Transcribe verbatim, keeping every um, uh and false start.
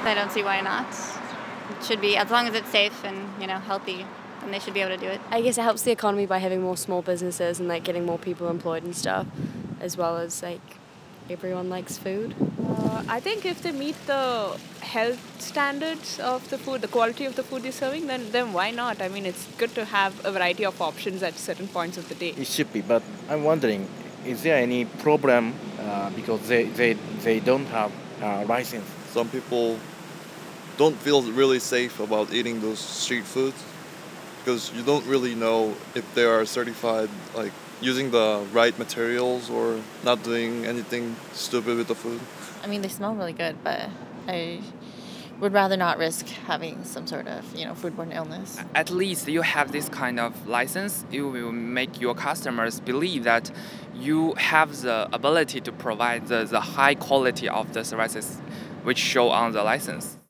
I don't see why not. It should be, as long as it's safe and, you know, healthy, then they should be able to do it. I guess it helps the economy by having more small businesses and like getting more people employed and stuff, as well as like everyone likes food. Uh, I think if they meet the health standards of the food, the quality of the food you're serving, then then why not? I mean, it's good to have a variety of options at certain points of the day. It should be, but I'm wondering, is there any problem uh, because they, they, they don't have a license? Some people don't feel really safe about eating those street foods because you don't really know if they are certified, like using the right materials or not doing anything stupid with the food. I mean, they smell really good, but I would rather not risk having some sort of, you know, foodborne illness. At least you have this kind of license, you will make your customers believe that you have the ability to provide the, the high quality of the services which show on the license.